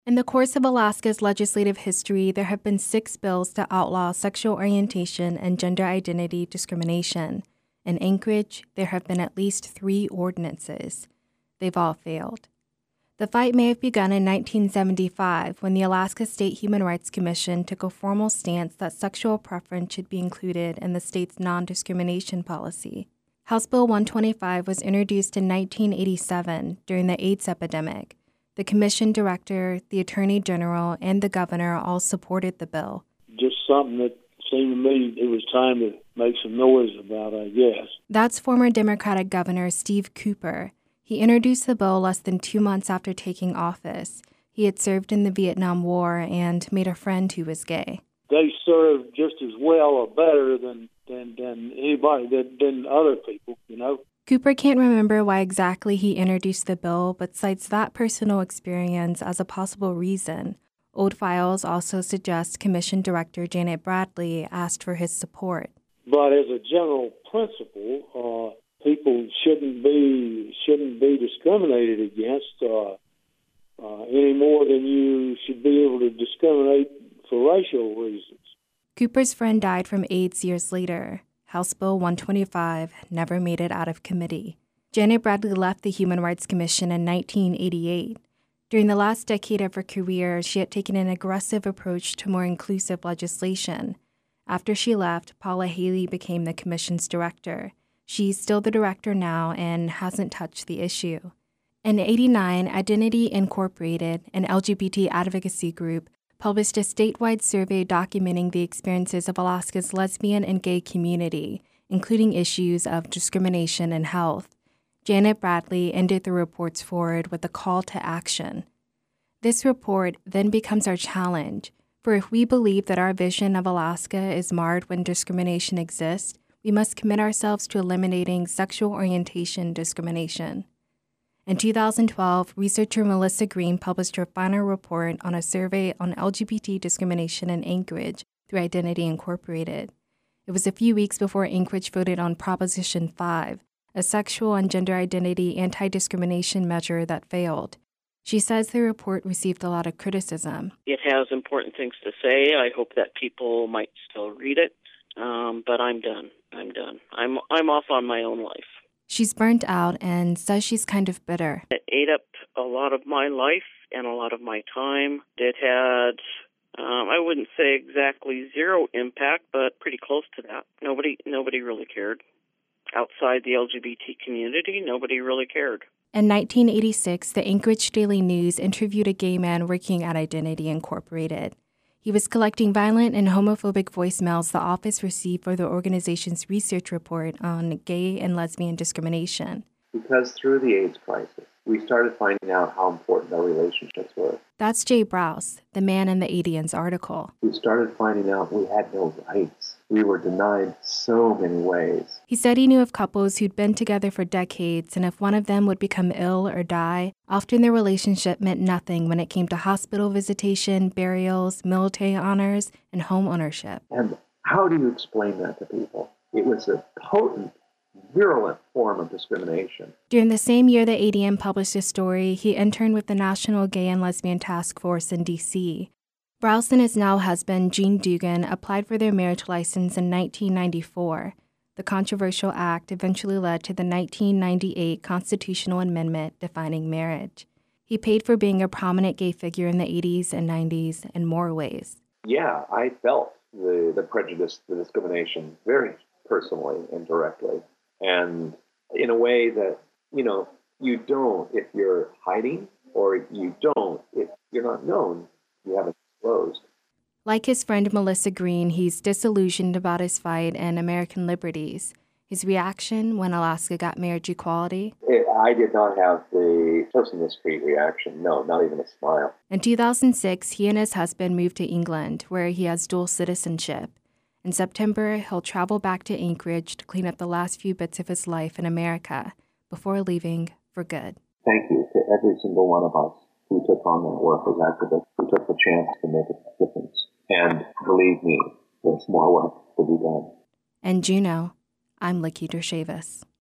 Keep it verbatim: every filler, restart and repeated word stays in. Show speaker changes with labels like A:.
A: In the course of Alaska's legislative history, there have been six bills to outlaw sexual orientation and gender identity discrimination. In Anchorage, there have been at least three ordinances. They've all failed. The fight may have begun in nineteen seventy-five when the Alaska State Human Rights Commission took a formal stance that sexual preference should be included in the state's non-discrimination policy. House Bill one twenty-five was introduced in nineteen eighty-seven during the AIDS epidemic. The commission director, the attorney general, and the governor all supported the bill.
B: Just something that seemed to me it was time to make some noise about, I guess.
A: That's former Democratic Governor Steve Cooper. He introduced the bill less than two months after taking office. He had served in the Vietnam War and made a friend who was gay.
B: They served just as well or better than, than, than anybody, than, than other people, you know?
A: Cooper can't remember why exactly he introduced the bill, but cites that personal experience as a possible reason. Old files also suggest Commission Director Janet Bradley asked for his support.
B: But as a general principle, uh, people shouldn't be shouldn't be discriminated against uh, uh, any more than you should be able to discriminate for racial reasons.
A: Cooper's friend died from AIDS years later. House Bill one twenty-five never made it out of committee. Janet Bradley left the Human Rights Commission in nineteen eighty-eight. During the last decade of her career, she had taken an aggressive approach to more inclusive legislation. After she left, Paula Haley became the commission's director. She's still the director now and hasn't touched the issue. In eighty-nine, Identity Incorporated, an L G B T advocacy group, published a statewide survey documenting the experiences of Alaska's lesbian and gay community, including issues of discrimination and health. Janet Bradley ended the report's forward with a call to action. This report then becomes our challenge, for if we believe that our vision of Alaska is marred when discrimination exists, we must commit ourselves to eliminating sexual orientation discrimination. In two thousand twelve, researcher Melissa Green published her final report on a survey on L G B T discrimination in Anchorage through Identity Incorporated. It was a few weeks before Anchorage voted on Proposition five, a sexual and gender identity anti-discrimination measure that failed. She says the report received a lot of criticism.
C: It has important things to say. I hope that people might still read it, um, but I'm done. I'm done. I'm I'm off on my own life.
A: She's burnt out and says she's kind of bitter.
C: It ate up a lot of my life and a lot of my time. It had, um, I wouldn't say exactly zero impact, but pretty close to that. Nobody, nobody really cared. Outside the L G B T community, nobody really cared.
A: In nineteen eighty-six, the Anchorage Daily News interviewed a gay man working at Identity Incorporated. He was collecting violent and homophobic voicemails the office received for the organization's research report on gay and lesbian discrimination.
D: Because through the AIDS crisis, we started finding out how important our relationships were.
A: That's Jay Browse, the man in the Adians article.
D: We started finding out we had no rights. We were denied so many ways.
A: He said he knew of couples who'd been together for decades, and if one of them would become ill or die, often their relationship meant nothing when it came to hospital visitation, burials, military honors, and home ownership.
D: And how do you explain that to people? It was a potent, virulent form of discrimination.
A: During the same year that A D M published his story, he interned with the National Gay and Lesbian Task Force in D C Browse and his now husband, Gene Dugan, applied for their marriage license in nineteen ninety-four. The controversial act eventually led to the nineteen ninety-eight constitutional amendment defining marriage. He paid for being a prominent gay figure in the eighties and nineties in more ways.
D: Yeah, I felt the, the prejudice, the discrimination very personally and directly. And in a way that, you know, you don't if you're hiding, or you don't if you're not known, you haven't disclosed.
A: Like his friend Melissa Green, he's disillusioned about his fight and American liberties. His reaction when Alaska got marriage equality?
D: It, I did not have the person in the street reaction. No, not even a smile.
A: In two thousand six, he and his husband moved to England, where he has dual citizenship. In September, he'll travel back to Anchorage to clean up the last few bits of his life in America before leaving for good.
D: Thank you to every single one of us who took on that work as activists, who took the chance to make a difference. And believe me, there's more work to be done.
A: And Juneau, I'm Licky Dershavis.